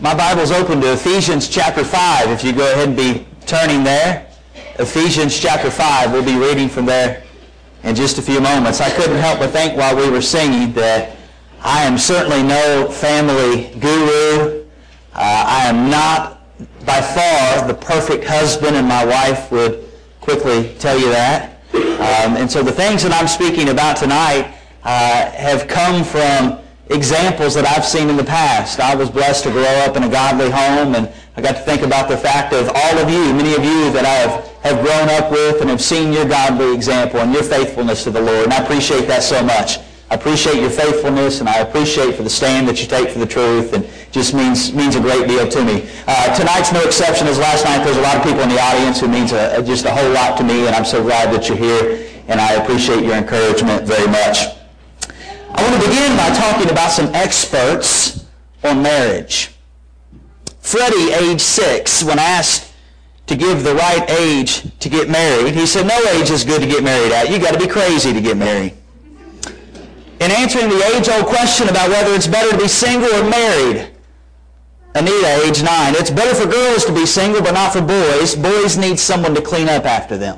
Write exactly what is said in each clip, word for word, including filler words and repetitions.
My Bible's open to Ephesians chapter five. If you go ahead and be turning there. Ephesians chapter five. We'll be reading from there in just a few moments. I couldn't help but think while we were singing that I am certainly no family guru. Uh, I am not by far the perfect husband, and my wife would quickly tell you that. Um, and so the things that I'm speaking about tonight uh, have come from examples that I've seen in the past. I was blessed to grow up in a godly home, and I got to think about the fact of all of you, many of you that I have, have grown up with and have seen your godly example and your faithfulness to the Lord, and I appreciate that so much. I appreciate your faithfulness, and I appreciate for the stand that you take for the truth, and it just means means a great deal to me. Uh, tonight's no exception, as last night there's a lot of people in the audience who means a, a, just a whole lot to me, and I'm so glad that you're here, and I appreciate your encouragement very much. I want to begin by talking about some experts on marriage. Freddie, age six, when asked to give the right age to get married, he said, no age is good to get married at. You got to be crazy to get married. In answering the age-old question about whether it's better to be single or married, Anita, age nine, it's better for girls to be single, but not for boys. Boys need someone to clean up after them.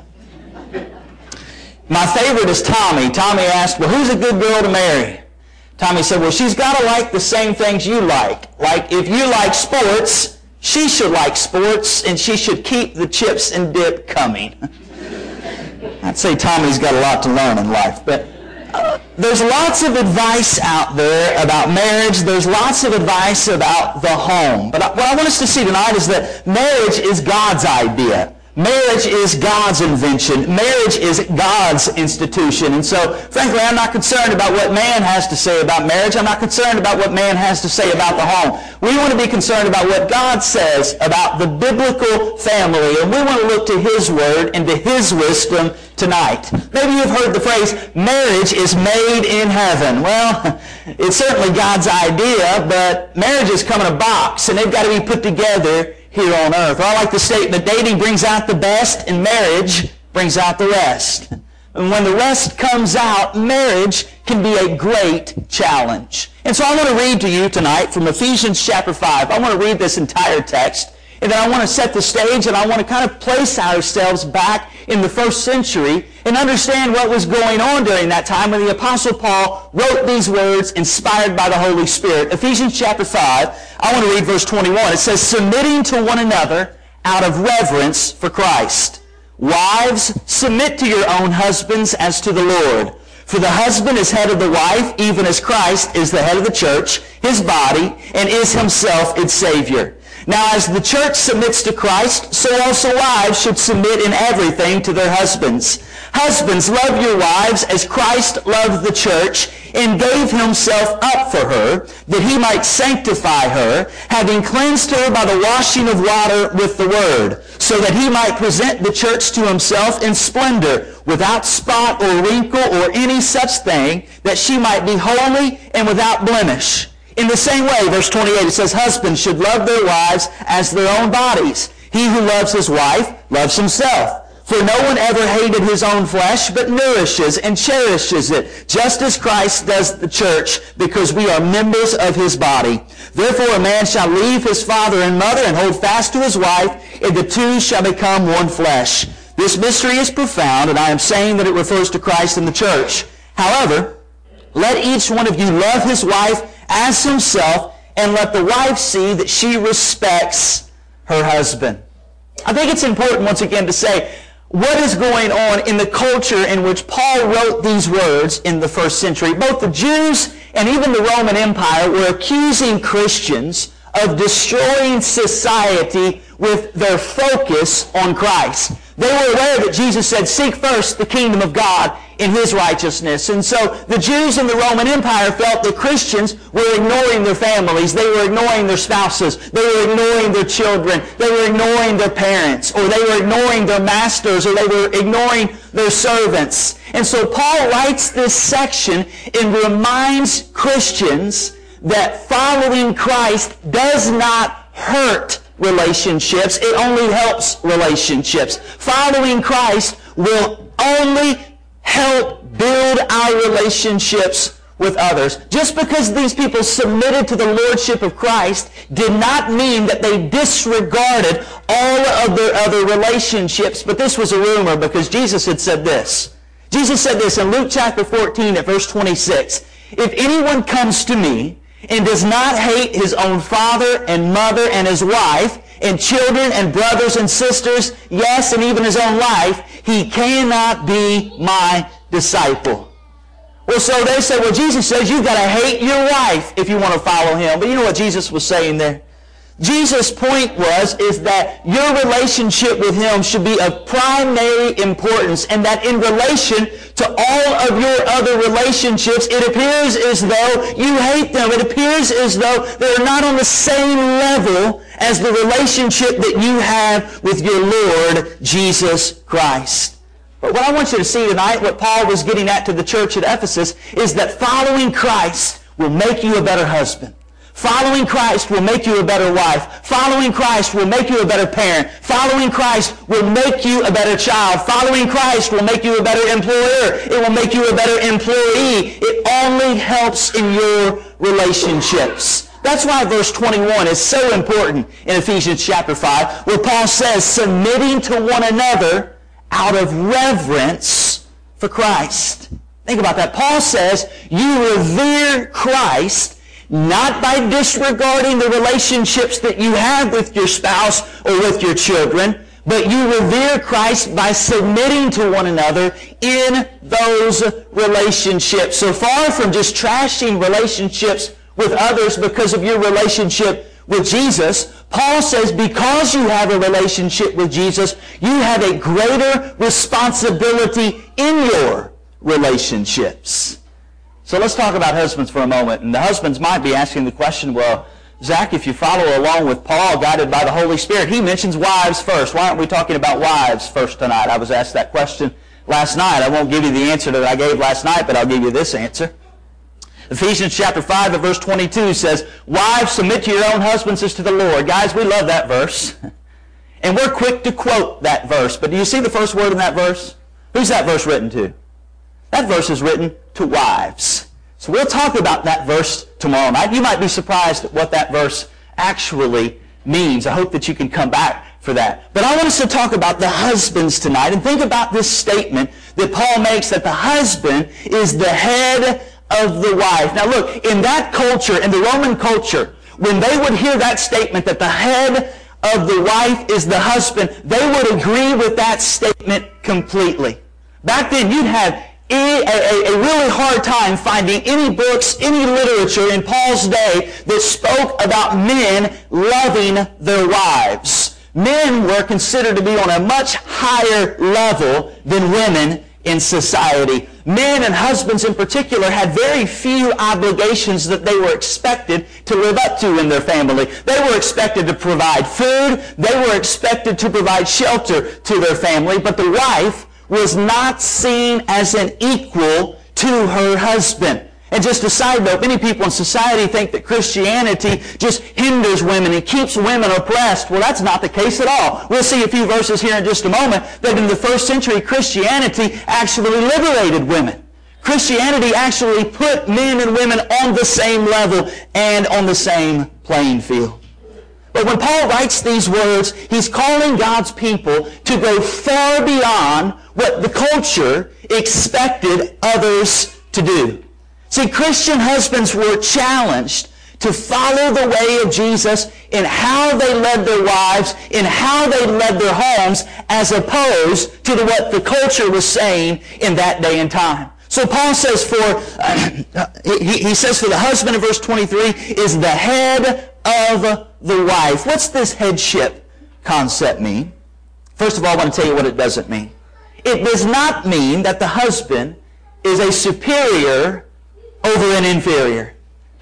My favorite is Tommy. Tommy asked, well, who's a good girl to marry? Tommy said, well, she's got to like the same things you like. Like, if you like sports, she should like sports, and she should keep the chips and dip coming. I'd say Tommy's got a lot to learn in life, but uh, there's lots of advice out there about marriage. There's lots of advice about the home. But what I want us to see tonight is that marriage is God's idea. Marriage is God's invention. Marriage is God's institution. And so, frankly, I'm not concerned about what man has to say about marriage. I'm not concerned about what man has to say about the home. We want to be concerned about what God says about the biblical family. And we want to look to His Word and to His wisdom tonight. Maybe you've heard the phrase, marriage is made in heaven. Well, it's certainly God's idea, but marriages come in a box, and they've got to be put together here on earth. Or I like the statement, dating brings out the best and marriage brings out the rest. And when the rest comes out, marriage can be a great challenge. And so I want to read to you tonight from Ephesians chapter five. I want to read this entire text, and then I want to set the stage, and I want to kind of place ourselves back in the first century and understand what was going on during that time when the Apostle Paul wrote these words inspired by the Holy Spirit. Ephesians chapter five, I want to read verse twenty-one. It says, submitting to one another out of reverence for Christ. Wives, submit to your own husbands as to the Lord. For the husband is head of the wife, even as Christ is the head of the church, his body, and is himself its Savior. Now, as the church submits to Christ, so also wives should submit in everything to their husbands. Husbands, love your wives as Christ loved the church and gave himself up for her, that he might sanctify her, having cleansed her by the washing of water with the word, so that he might present the church to himself in splendor, without spot or wrinkle or any such thing, that she might be holy and without blemish. In the same way, verse twenty-eight, it says, husbands should love their wives as their own bodies. He who loves his wife loves himself. For no one ever hated his own flesh, but nourishes and cherishes it, just as Christ does the church, because we are members of his body. Therefore a man shall leave his father and mother and hold fast to his wife, and the two shall become one flesh. This mystery is profound, and I am saying that it refers to Christ and the church. However, let each one of you love his wife as himself, and let the wife see that she respects her husband. I think it's important once again to say what is going on in the culture in which Paul wrote these words in the first century. Both the Jews and even the Roman Empire were accusing Christians of destroying society with their focus on Christ. They were aware that Jesus said, seek first the kingdom of God in his righteousness. And so the Jews in the Roman Empire felt that Christians were ignoring their families. They were ignoring their spouses. They were ignoring their children. They were ignoring their parents. Or they were ignoring their masters. Or they were ignoring their servants. And so Paul writes this section and reminds Christians that following Christ does not hurt relationships. It only helps relationships. Following Christ will only help build our relationships with others. Just because these people submitted to the lordship of Christ did not mean that they disregarded all of their other relationships. But this was a rumor because Jesus had said this. Jesus said this in Luke chapter fourteen at verse twenty-six. If anyone comes to me and does not hate his own father and mother and his wife and children and brothers and sisters, yes, and even his own life, he cannot be my disciple. Well, so they said, well, Jesus says you've got to hate your wife if you want to follow him. But you know what Jesus was saying there? Jesus' point was, is that your relationship with him should be of primary importance, and that in relation to all of your other relationships, it appears as though you hate them. It appears as though they're not on the same level as the relationship that you have with your Lord Jesus Christ. But what I want you to see tonight, what Paul was getting at to the church at Ephesus, is that following Christ will make you a better husband. Following Christ will make you a better wife. Following Christ will make you a better parent. Following Christ will make you a better child. Following Christ will make you a better employer. It will make you a better employee. It only helps in your relationships. That's why verse twenty-one is so important in Ephesians chapter five, where Paul says, submitting to one another out of reverence for Christ. Think about that. Paul says, you revere Christ not by disregarding the relationships that you have with your spouse or with your children, but you revere Christ by submitting to one another in those relationships. So far from just trashing relationships with others because of your relationship with Jesus, Paul says because you have a relationship with Jesus, you have a greater responsibility in your relationships. So let's talk about husbands for a moment. And the husbands might be asking the question, well, Zach, if you follow along with Paul, guided by the Holy Spirit, he mentions wives first. Why aren't we talking about wives first tonight? I was asked that question last night. I won't give you the answer that I gave last night, but I'll give you this answer. Ephesians chapter five at verse twenty-two says, wives, submit to your own husbands as to the Lord. Guys, we love that verse. And we're quick to quote that verse. But do you see the first word in that verse? Who's that verse written to? That verse is written to wives. So we'll talk about that verse tomorrow night. You might be surprised at what that verse actually means. I hope that you can come back for that. But I want us to talk about the husbands tonight and think about this statement that Paul makes, that the husband is the head of the wife. Now look, in that culture, in the Roman culture, when they would hear that statement that the head of the wife is the husband, they would agree with that statement completely. Back then, you'd have a, a, a really hard time finding any books, any literature in Paul's day that spoke about men loving their wives. Men were considered to be on a much higher level than women in society. Men and husbands in particular had very few obligations that they were expected to live up to in their family. They were expected to provide food. They were expected to provide shelter to their family. But the wife was not seen as an equal to her husband. And just a side note, many people in society think that Christianity just hinders women and keeps women oppressed. Well, that's not the case at all. We'll see a few verses here in just a moment that in the first century, Christianity actually liberated women. Christianity actually put men and women on the same level and on the same playing field. But when Paul writes these words, he's calling God's people to go far beyond what the culture expected others to do. See, Christian husbands were challenged to follow the way of Jesus in how they led their wives, in how they led their homes, as opposed to what the culture was saying in that day and time. So Paul says for, uh, he, he says for the husband in verse twenty-three is the head of the wife. What's this headship concept mean? First of all, I want to tell you what it doesn't mean. It does not mean that the husband is a superior over an inferior.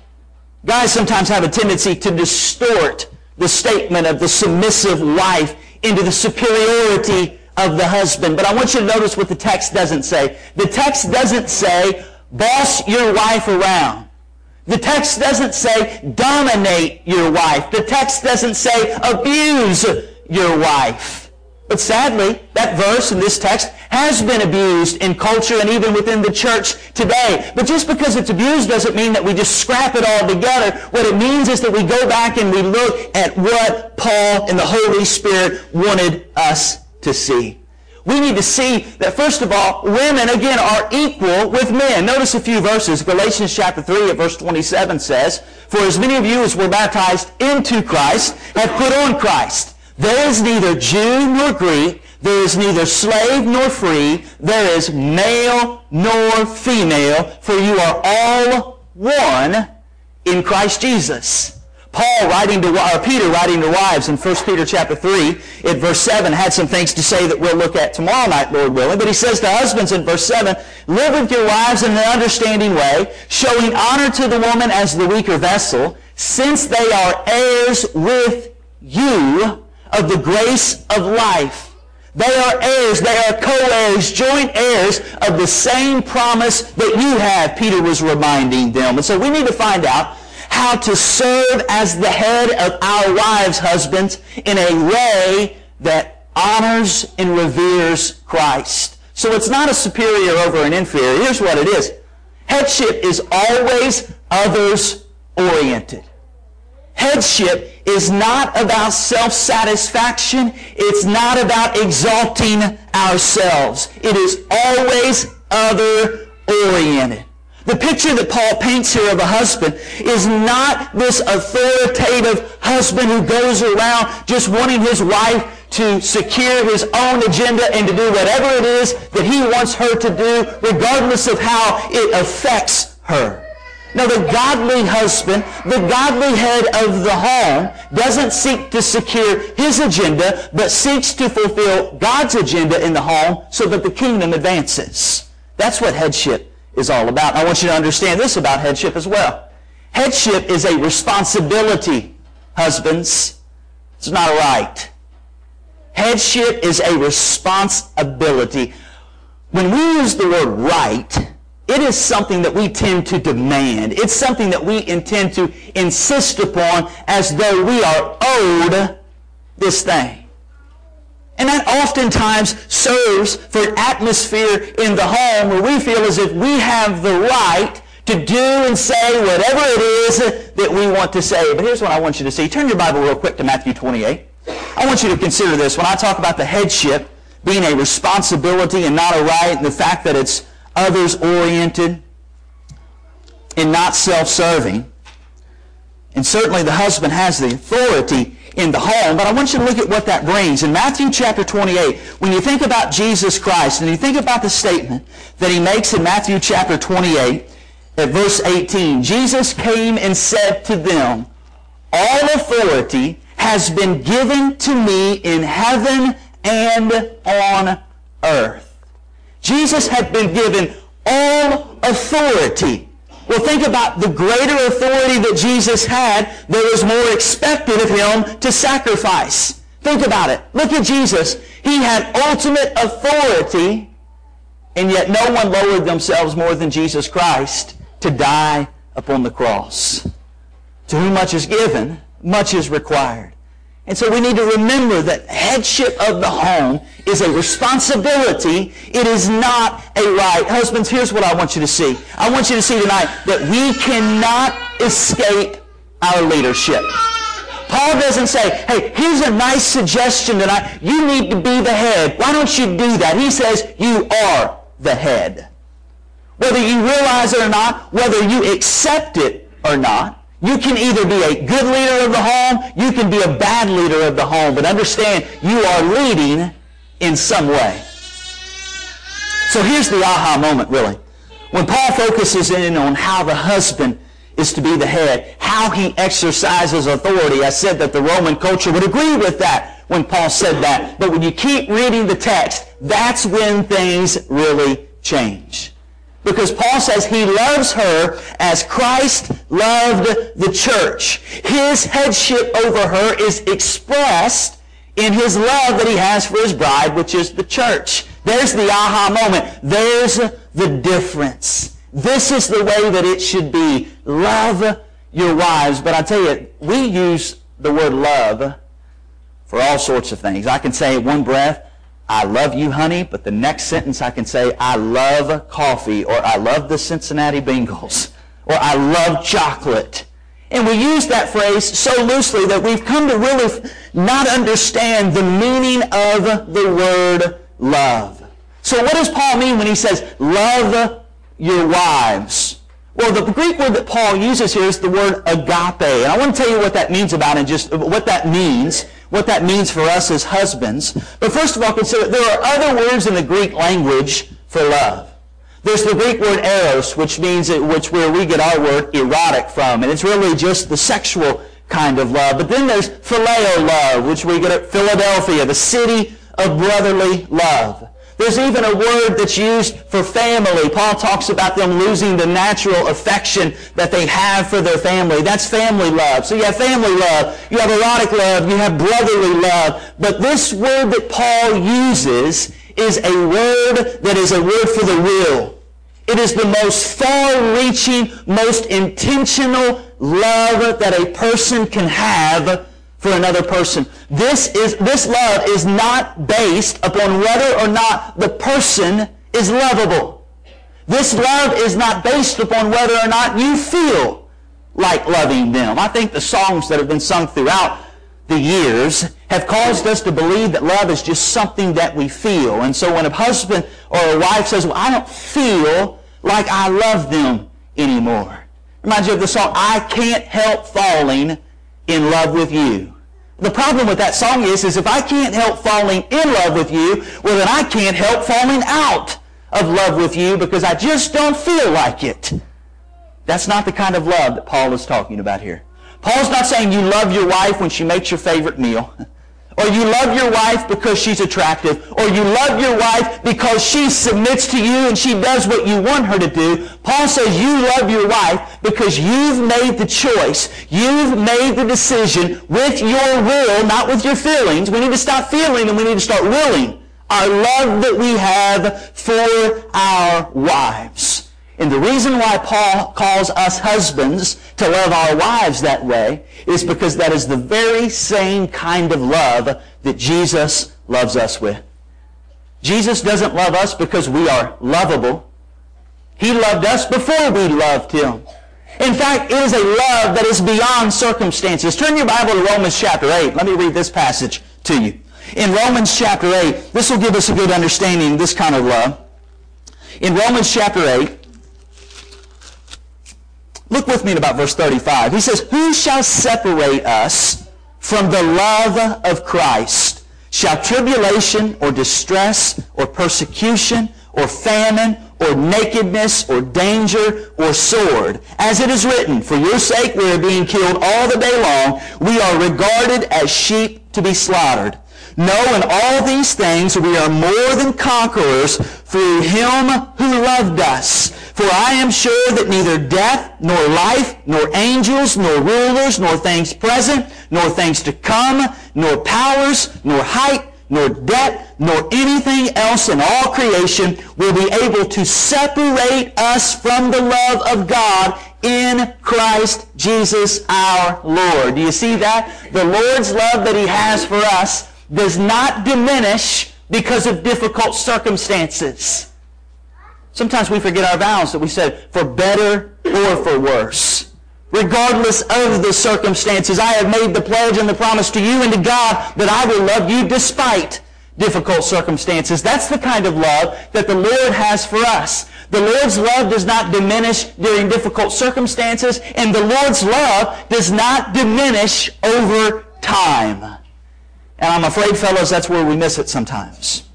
Guys sometimes have a tendency to distort the statement of the submissive wife into the superiority of the husband. But I want you to notice what the text doesn't say. The text doesn't say, boss your wife around. The text doesn't say, dominate your wife. The text doesn't say, abuse your wife. But sadly, that verse in this text has been abused in culture and even within the church today. But just because it's abused doesn't mean that we just scrap it all together. What it means is that we go back and we look at what Paul and the Holy Spirit wanted us to see. We need to see that, first of all, women, again, are equal with men. Notice a few verses. Galatians chapter three at verse twenty-seven says, "For as many of you as were baptized into Christ have put on Christ. There is neither Jew nor Greek, there is neither slave nor free, there is male nor female, for you are all one in Christ Jesus." Paul writing to, or Peter writing to wives in First Peter chapter three, at verse seven, had some things to say that we'll look at tomorrow night, Lord willing. But he says to husbands in verse seven, "Live with your wives in an understanding way, showing honor to the woman as the weaker vessel, since they are heirs with you of the grace of life." They are heirs, they are co-heirs, joint heirs of the same promise that you have, Peter was reminding them. And so we need to find out how to serve as the head of our wives' husbands in a way that honors and reveres Christ. So it's not a superior over an inferior. Here's what it is. Headship is always others-oriented. Headship is not about self-satisfaction. It's not about exalting ourselves. It is always other-oriented. The picture that Paul paints here of a husband is not this authoritative husband who goes around just wanting his wife to secure his own agenda and to do whatever it is that he wants her to do, regardless of how it affects her. Now, the godly husband, the godly head of the home, doesn't seek to secure his agenda, but seeks to fulfill God's agenda in the home so that the kingdom advances. That's what headship is all about. I want you to understand this about headship as well. Headship is a responsibility, husbands. It's not a right. Headship is a responsibility. When we use the word right, it is something that we tend to demand. It's something that we intend to insist upon as though we are owed this thing. And that oftentimes serves for an atmosphere in the home where we feel as if we have the right to do and say whatever it is that we want to say. But here's what I want you to see. Turn your Bible real quick to Matthew twenty-eight. I want you to consider this. When I talk about the headship being a responsibility and not a right, and the fact that it's others-oriented and not self-serving, and certainly the husband has the authority in the home, but I want you to look at what that brings. In Matthew chapter twenty-eight, when you think about Jesus Christ, and you think about the statement that he makes in Matthew chapter twenty-eight, at verse eighteen, Jesus came and said to them, "All authority has been given to me in heaven and on earth." Jesus had been given all authority. Well, think about the greater authority that Jesus had. There was more expected of him to sacrifice. Think about it. Look at Jesus. He had ultimate authority, and yet no one lowered themselves more than Jesus Christ to die upon the cross. To whom much is given, much is required. And so we need to remember that headship of the home is a responsibility. It is not a right. Husbands, here's what I want you to see. I want you to see tonight that we cannot escape our leadership. Paul doesn't say, hey, here's a nice suggestion tonight. You need to be the head. Why don't you do that? He says, you are the head. Whether you realize it or not, whether you accept it or not, you can either be a good leader of the home, you can be a bad leader of the home, but understand you are leading in some way. So here's the aha moment, really. When Paul focuses in on how the husband is to be the head, how he exercises authority. I said that the Roman culture would agree with that when Paul said that. But when you keep reading the text, that's when things really change. Because Paul says he loves her as Christ loved the church. His headship over her is expressed in his love that he has for his bride, which is the church. There's the aha moment. There's the difference. This is the way that it should be. Love your wives. But I tell you, we use the word love for all sorts of things. I can say in one breath, I love you, honey, but the next sentence I can say, I love coffee, or I love the Cincinnati Bengals, or I love chocolate. And we use that phrase so loosely that we've come to really not understand the meaning of the word love. So what does Paul mean when he says, love your wives? Well, the Greek word that Paul uses here is the word agape. And I want to tell you what that means about it, just what that means, what that means for us as husbands. But first of all, consider there are other words in the Greek language for love. There's the Greek word eros, which means, which where we get our word erotic from. And it's really just the sexual kind of love. But then there's phileo love, which we get at Philadelphia, the city of brotherly love. There's even a word that's used for family. Paul talks about them losing the natural affection that they have for their family. That's family love. So you have family love, you have erotic love, you have brotherly love. But this word that Paul uses is a word that is a word for the will. It is the most far-reaching, most intentional love that a person can have for another person. This is this love is not based upon whether or not the person is lovable. This love is not based upon whether or not you feel like loving them. I think the songs that have been sung throughout the years have caused us to believe that love is just something that we feel. And so when a husband or a wife says, well, I don't feel like I love them anymore. Reminds you of the song, I Can't Help Falling in Love with You. The problem with that song is, is if I can't help falling in love with you, well then I can't help falling out of love with you because I just don't feel like it. That's not the kind of love that Paul is talking about here. Paul's not saying you love your wife when she makes your favorite meal, or you love your wife because she's attractive, or you love your wife because she submits to you and she does what you want her to do. Paul says you love your wife because you've made the choice. You've made the decision with your will, not with your feelings. We need to stop feeling and we need to start willing our love that we have for our wives. And the reason why Paul calls us husbands to love our wives that way is because that is the very same kind of love that Jesus loves us with. Jesus doesn't love us because we are lovable. He loved us before we loved Him. In fact, it is a love that is beyond circumstances. Turn your Bible to Romans chapter eight. Let me read this passage to you. In Romans chapter eight, this will give us a good understanding of this kind of love. In Romans chapter eight, look with me at about verse thirty-five. He says, who shall separate us from the love of Christ? Shall tribulation or distress or persecution or famine or nakedness or danger or sword? As it is written, for your sake we are being killed all the day long. We are regarded as sheep to be slaughtered. No, in all these things we are more than conquerors through Him who loved us. For I am sure that neither death, nor life, nor angels, nor rulers, nor things present, nor things to come, nor powers, nor height, nor depth, nor anything else in all creation will be able to separate us from the love of God in Christ Jesus our Lord. Do you see that? The Lord's love that He has for us does not diminish because of difficult circumstances. Sometimes we forget our vows that we said, for better or for worse. Regardless of the circumstances, I have made the pledge and the promise to you and to God that I will love you despite difficult circumstances. That's the kind of love that the Lord has for us. The Lord's love does not diminish during difficult circumstances, and the Lord's love does not diminish over time. And I'm afraid, fellows, that's where we miss it sometimes.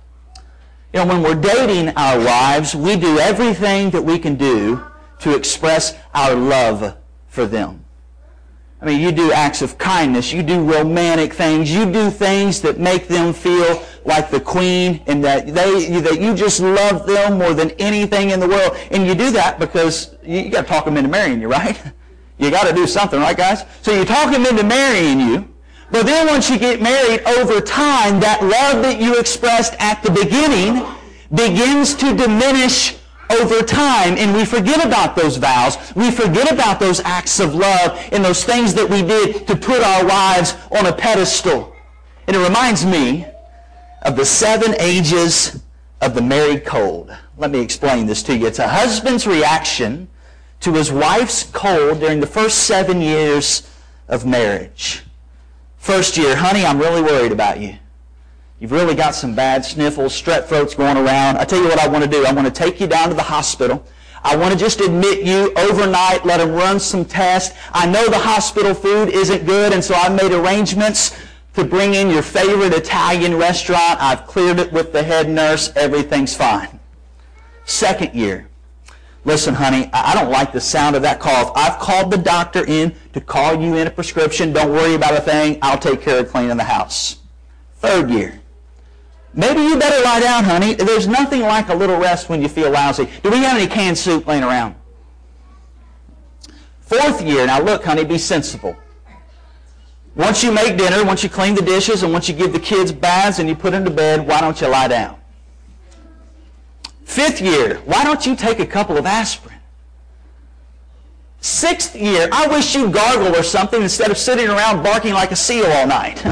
You know, when we're dating our wives, we do everything that we can do to express our love for them. I mean, you do acts of kindness, you do romantic things, you do things that make them feel like the queen and that they that you just love them more than anything in the world. And you do that because you, you got to talk them into marrying you, right? You got to do something, right, guys? So you talk them into marrying you. But then once you get married, over time, that love that you expressed at the beginning begins to diminish over time. And we forget about those vows. We forget about those acts of love and those things that we did to put our wives on a pedestal. And it reminds me of the seven ages of the married cold. Let me explain this to you. It's a husband's reaction to his wife's cold during the first seven years of marriage. First year, honey, I'm really worried about you. You've really got some bad sniffles, strep throats going around. I tell you what I want to do. I want to take you down to the hospital. I want to just admit you overnight, let them run some tests. I know the hospital food isn't good, and so I made arrangements to bring in your favorite Italian restaurant. I've cleared it with the head nurse. Everything's fine. Second year. Listen, honey, I don't like the sound of that cough. I've called the doctor in to call you in a prescription. Don't worry about a thing. I'll take care of cleaning the house. Third year. Maybe you better lie down, honey. There's nothing like a little rest when you feel lousy. Do we have any canned soup laying around? Fourth year. Now look, honey, be sensible. Once you make dinner, once you clean the dishes, and once you give the kids baths and you put them to bed, why don't you lie down? Fifth year. Why don't you take a couple of aspirin? Sixth year. I wish you'd gargle or something instead of sitting around barking like a seal all night.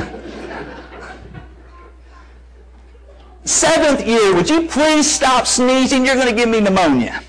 Seventh year, would you please stop sneezing? You're going to give me pneumonia.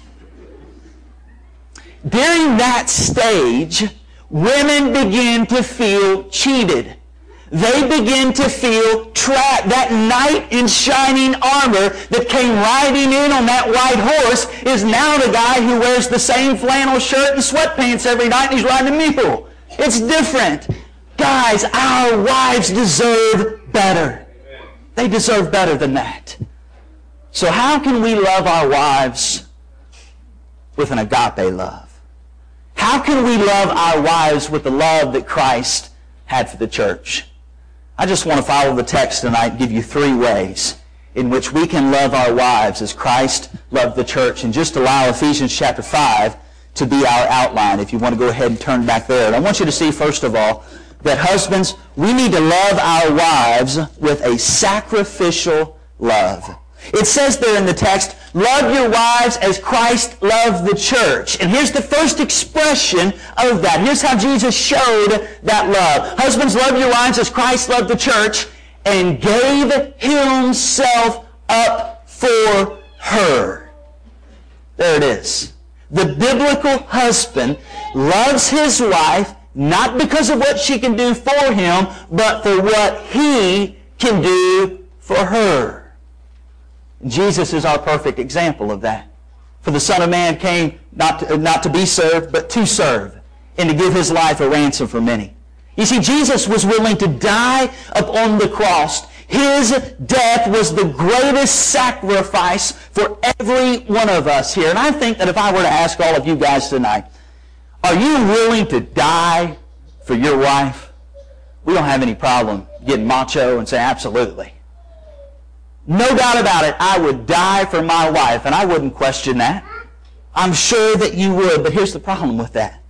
During that stage, women begin to feel cheated. They begin to feel trapped. That knight in shining armor that came riding in on that white horse is now the guy who wears the same flannel shirt and sweatpants every night and he's riding a mule. It's different. Guys, our wives deserve better. They deserve better than that. So how can we love our wives with an agape love? How can we love our wives with the love that Christ had for the church? I just want to follow the text tonight and give you three ways in which we can love our wives as Christ loved the church. And just allow Ephesians chapter five to be our outline if you want to go ahead and turn back there. And I want you to see, first of all, that husbands, we need to love our wives with a sacrificial love. It says there in the text, love your wives as Christ loved the church. And here's the first expression of that. Here's how Jesus showed that love. Husbands, love your wives as Christ loved the church and gave himself up for her. There it is. The biblical husband loves his wife not because of what she can do for him, but for what he can do for her. Jesus is our perfect example of that. For the Son of Man came not to, not to be served, but to serve, and to give his life a ransom for many. You see, Jesus was willing to die upon the cross. His death was the greatest sacrifice for every one of us here. And I think that if I were to ask all of you guys tonight, are you willing to die for your wife? We don't have any problem getting macho and saying, absolutely. No doubt about it, I would die for my wife, and I wouldn't question that. I'm sure that you would, but here's the problem with that.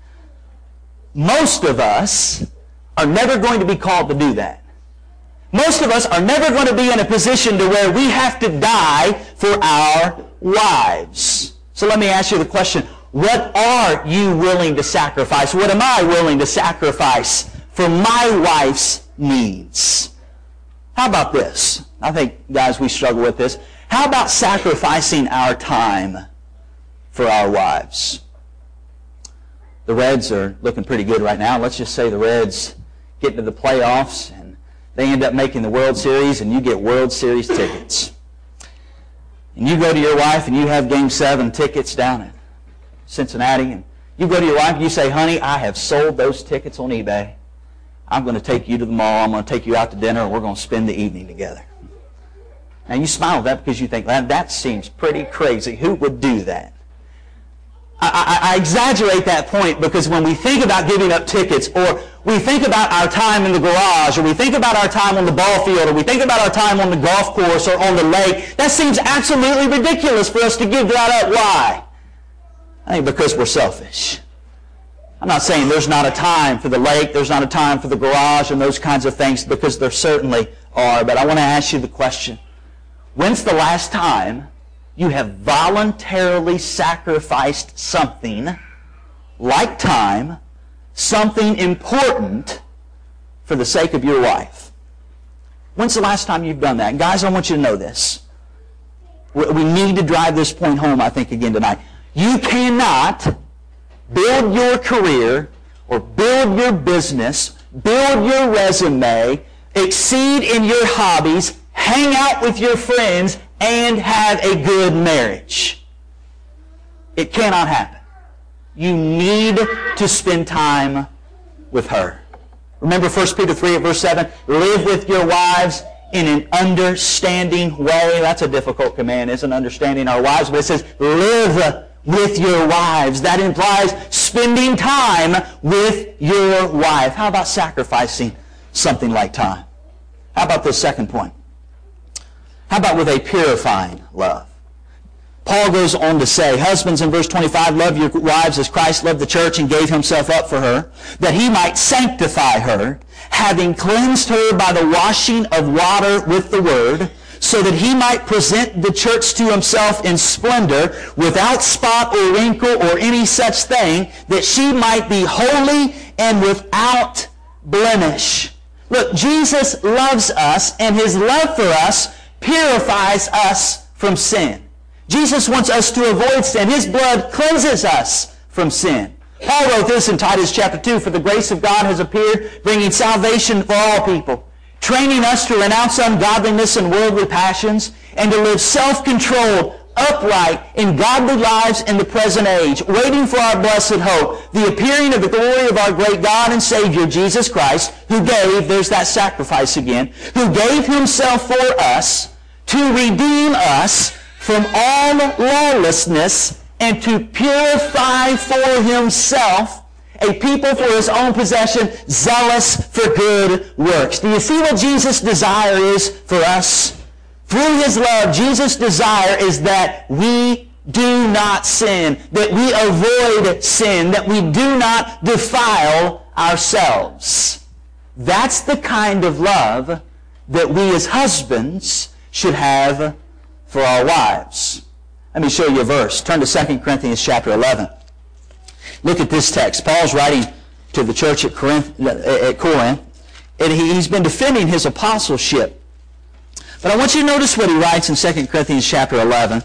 Most of us are never going to be called to do that. Most of us are never going to be in a position to where we have to die for our wives. So let me ask you the question, what are you willing to sacrifice? What am I willing to sacrifice for my wife's needs? How about this? I think, guys, we struggle with this. How about sacrificing our time for our wives? The Reds are looking pretty good right now. Let's just say the Reds get into the playoffs and they end up making the World Series and you get World Series tickets. And you go to your wife and you have Game seven tickets down at Cincinnati, and you go to your wife and you say, honey, I have sold those tickets on eBay. I'm going to take you to the mall. I'm going to take you out to dinner, and we're going to spend the evening together. Now, you smile at that because you think, that, that seems pretty crazy. Who would do that? I, I, I exaggerate that point because when we think about giving up tickets, or we think about our time in the garage, or we think about our time on the ball field, or we think about our time on the golf course or on the lake, that seems absolutely ridiculous for us to give that up. Why? I think because we're selfish. I'm not saying there's not a time for the lake, there's not a time for the garage and those kinds of things, because there certainly are. But I want to ask you the question, when's the last time you have voluntarily sacrificed something like time, something important, for the sake of your wife? When's the last time you've done that? Guys, I want you to know this. We need to drive this point home, I think, again tonight. You cannot build your career or build your business, build your resume, exceed in your hobbies, hang out with your friends, and have a good marriage. It cannot happen. You need to spend time with her. Remember First Peter three at verse seven? Live with your wives in an understanding way. That's a difficult command, isn't understanding our wives? But it says, live with your wives. That implies spending time with your wife. How about sacrificing something like time? How about this second point? How about with a purifying love? Paul goes on to say, husbands, in verse twenty-five, love your wives as Christ loved the church and gave himself up for her, that he might sanctify her, having cleansed her by the washing of water with the word, so that he might present the church to himself in splendor, without spot or wrinkle or any such thing, that she might be holy and without blemish. Look, Jesus loves us, and his love for us purifies us from sin. Jesus wants us to avoid sin. His blood cleanses us from sin. Paul wrote this in Titus chapter two, for the grace of God has appeared, bringing salvation for all people, training us to renounce ungodliness and worldly passions, and to live self-controlled, upright, and godly lives in the present age, waiting for our blessed hope, the appearing of the glory of our great God and Savior, Jesus Christ, who gave, there's that sacrifice again, who gave himself for us to redeem us from all lawlessness, and to purify for himself a people for his own possession, zealous for good works. Do you see what Jesus' desire is for us? Through his love, Jesus' desire is that we do not sin, that we avoid sin, that we do not defile ourselves. That's the kind of love that we as husbands should have for our wives. Let me show you a verse. Turn to Second Corinthians chapter eleven. Look at this text. Paul's writing to the church at Corinth, at Corinth, and he's been defending his apostleship. But I want you to notice what he writes in Second Corinthians chapter eleven.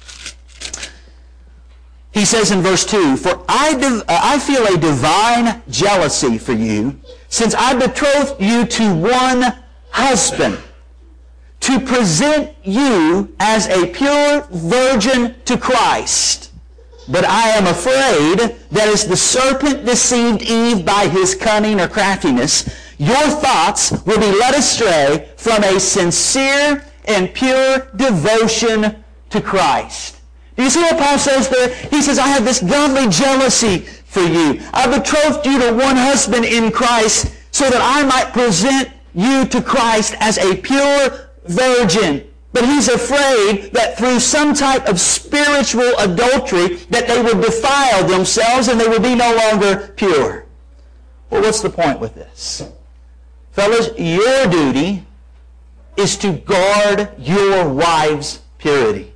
He says in verse two, for I, div- I feel a divine jealousy for you, since I betrothed you to one husband, to present you as a pure virgin to Christ. But I am afraid that as the serpent deceived Eve by his cunning or craftiness, your thoughts will be led astray from a sincere and pure devotion to Christ. Do you see what Paul says there? He says, I have this godly jealousy for you. I betrothed you to one husband in Christ so that I might present you to Christ as a pure virgin. But he's afraid that through some type of spiritual adultery that they would defile themselves and they would be no longer pure. Well, what's the point with this? Fellas, your duty is to guard your wife's purity.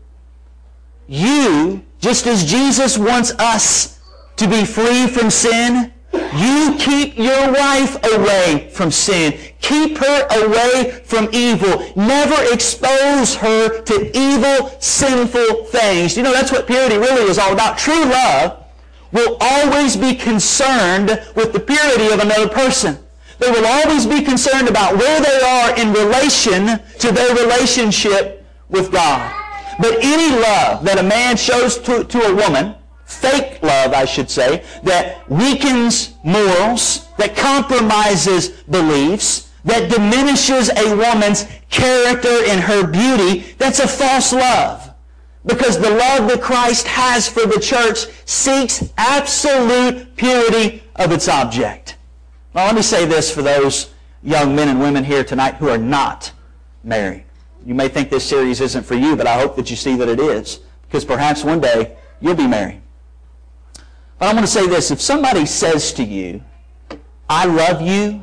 You, just as Jesus wants us to be free from sin, you keep your wife away from sin. Keep her away from evil. Never expose her to evil, sinful things. You know, that's what purity really is all about. True love will always be concerned with the purity of another person. They will always be concerned about where they are in relation to their relationship with God. But any love that a man shows to, to a woman, fake love, I should say, that weakens morals, that compromises beliefs, that diminishes a woman's character and her beauty, that's a false love. Because the love that Christ has for the church seeks absolute purity of its object. Now let me say this for those young men and women here tonight who are not married. You may think this series isn't for you, but I hope that you see that it is. Because perhaps one day you'll be married. But I want to say this. If somebody says to you, I love you,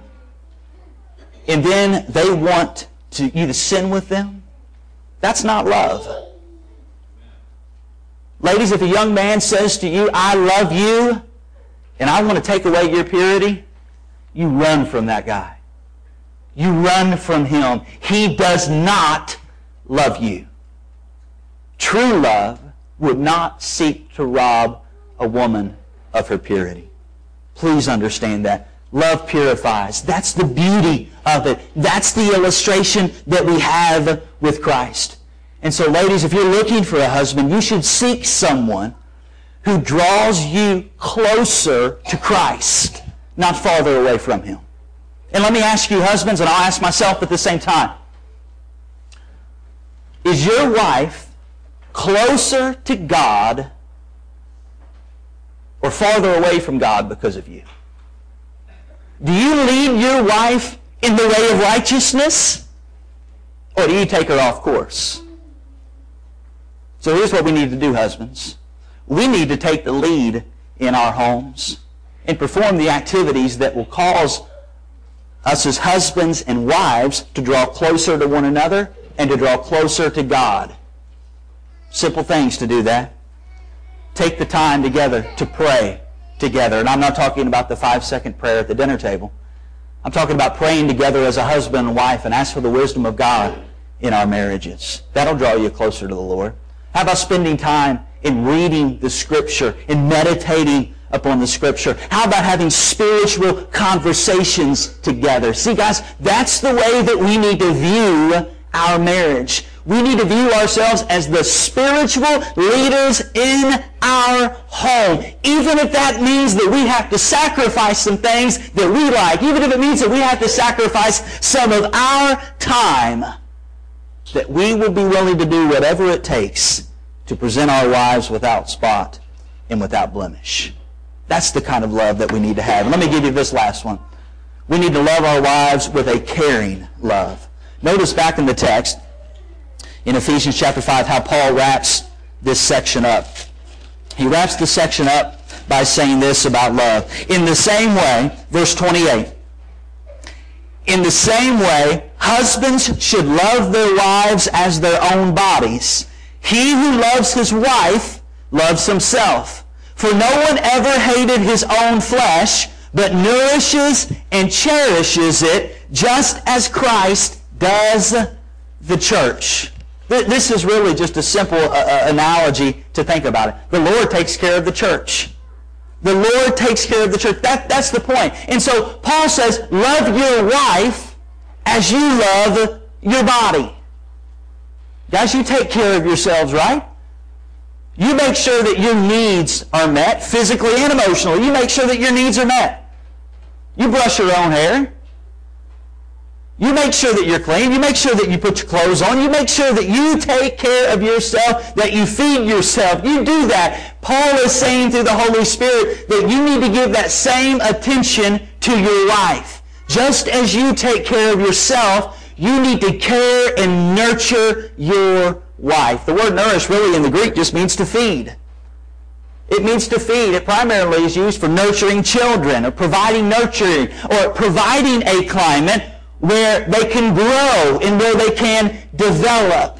and then they want to, you to sin with them, that's not love. Ladies, if a young man says to you, I love you, and I want to take away your purity, you run from that guy. You run from him. He does not love you. True love would not seek to rob a woman of her purity. Please understand that. Love purifies. That's the beauty of it. That's the illustration that we have with Christ. And so, ladies, if you're looking for a husband, you should seek someone who draws you closer to Christ, not farther away from him. And let me ask you, husbands, and I'll ask myself at the same time, is your wife closer to God or farther away from God because of you? Do you lead your wife in the way of righteousness, or do you take her off course? So here's what we need to do, husbands. We need to take the lead in our homes and perform the activities that will cause us as husbands and wives to draw closer to one another and to draw closer to God. Simple things to do that. Take the time together to pray together. And I'm not talking about the five-second prayer at the dinner table. I'm talking about praying together as a husband and wife and ask for the wisdom of God in our marriages. That'll draw you closer to the Lord. How about spending time in reading the Scripture and meditating upon the Scripture? How about having spiritual conversations together? See, guys, that's the way that we need to view our marriage. We need to view ourselves as the spiritual leaders in our home. Even if that means that we have to sacrifice some things that we like. Even if it means that we have to sacrifice some of our time. That we will be willing to do whatever it takes to present our wives without spot and without blemish. That's the kind of love that we need to have. And let me give you this last one. We need to love our wives with a caring love. Notice back in the text, in Ephesians chapter five, how Paul wraps this section up. He wraps the section up by saying this about love. In the same way, verse twenty-eight, in the same way, husbands should love their wives as their own bodies. He who loves his wife loves himself. For no one ever hated his own flesh, but nourishes and cherishes it, just as Christ does the church. This is really just a simple uh, analogy to think about it. The Lord takes care of the church. The Lord takes care of the church. That, that's the point. And so Paul says, love your wife as you love your body. Guys, you take care of yourselves, right? You make sure that your needs are met, physically and emotionally. You make sure that your needs are met. You brush your own hair. You make sure that you're clean. You make sure that you put your clothes on. You make sure that you take care of yourself, that you feed yourself. You do that. Paul is saying through the Holy Spirit that you need to give that same attention to your wife. Just as you take care of yourself, you need to care and nurture your wife. The word nourish really in the Greek just means to feed. It means to feed. It primarily is used for nurturing children or providing nurturing or providing a climate where they can grow and where they can develop.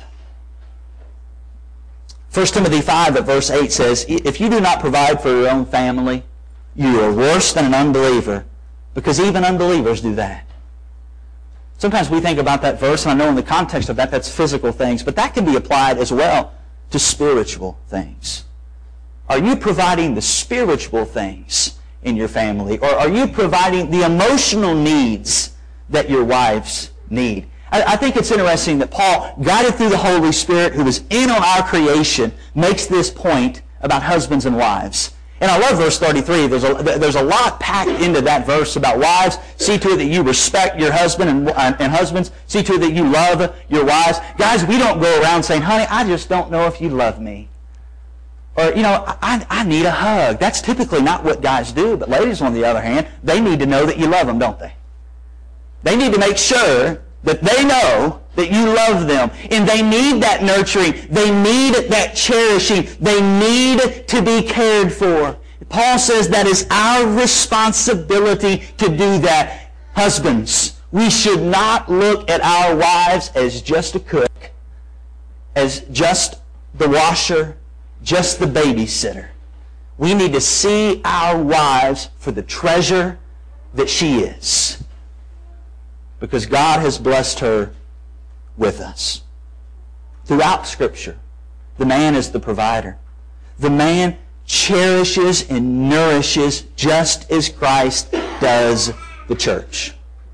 First Timothy five at verse eight says, if you do not provide for your own family, you are worse than an unbeliever, because even unbelievers do that. Sometimes we think about that verse, and I know in the context of that, that's physical things, but that can be applied as well to spiritual things. Are you providing the spiritual things in your family, or are you providing the emotional needs that your wives need? I, I think it's interesting that Paul, guided through the Holy Spirit, who was in on our creation, makes this point about husbands and wives. And I love verse thirty-three. There's a, there's a lot packed into that verse about wives. See to it that you respect your husband, and, and husbands, see to it that you love your wives. Guys, we don't go around saying, honey, I just don't know if you love me. Or, you know, I, I need a hug. That's typically not what guys do. But ladies, on the other hand, they need to know that you love them, don't they? They need to make sure that they know that you love them. And they need that nurturing. They need that cherishing. They need to be cared for. Paul says that is our responsibility to do that. Husbands, we should not look at our wives as just a cook, as just the washer, just the babysitter. We need to see our wives for the treasure that she is. because God has blessed her with us. Throughout Scripture, the man is the provider. The man cherishes and nourishes just as Christ does the church.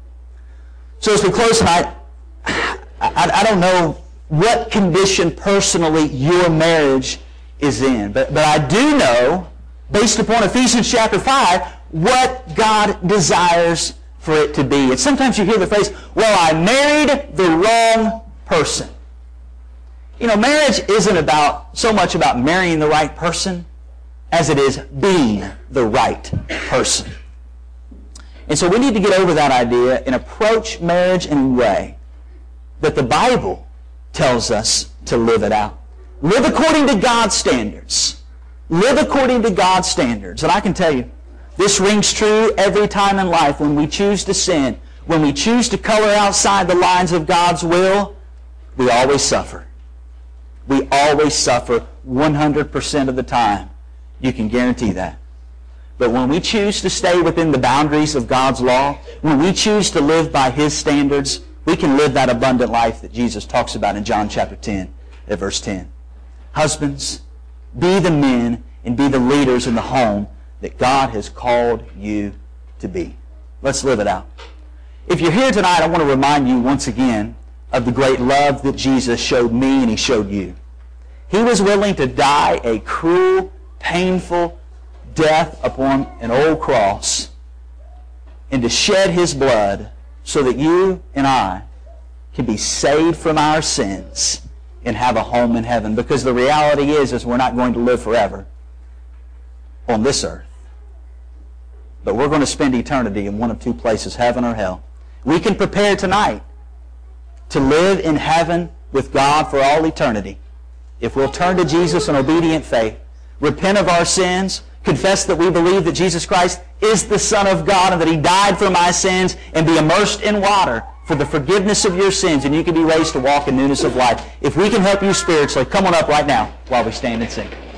So as we close tonight, I, I don't know what condition personally your marriage is in, but, but I do know, based upon Ephesians chapter five, what God desires for it to be. And sometimes you hear the phrase, well, I married the wrong person. You know, marriage isn't about so much about marrying the right person as it is being the right person. And so we need to get over that idea and approach marriage in a way that the Bible tells us to live it out. Live according to God's standards. Live according to God's standards. And I can tell you, this rings true every time in life when we choose to sin, when we choose to color outside the lines of God's will, we always suffer. We always suffer one hundred percent of the time. You can guarantee that. But when we choose to stay within the boundaries of God's law, when we choose to live by His standards, we can live that abundant life that Jesus talks about in John chapter ten, at verse ten. Husbands, be the men and be the leaders in the home that God has called you to be. Let's live it out. If you're here tonight, I want to remind you once again of the great love that Jesus showed me and He showed you. He was willing to die a cruel, painful death upon an old cross and to shed His blood so that you and I can be saved from our sins and have a home in heaven. Because the reality is, is we're not going to live forever on this earth. But we're going to spend eternity in one of two places, heaven or hell. We can prepare tonight to live in heaven with God for all eternity if we'll turn to Jesus in obedient faith, repent of our sins, confess that we believe that Jesus Christ is the Son of God and that He died for my sins, and be immersed in water for the forgiveness of your sins, and you can be raised to walk in newness of life. If we can help you spiritually, come on up right now while we stand and sing.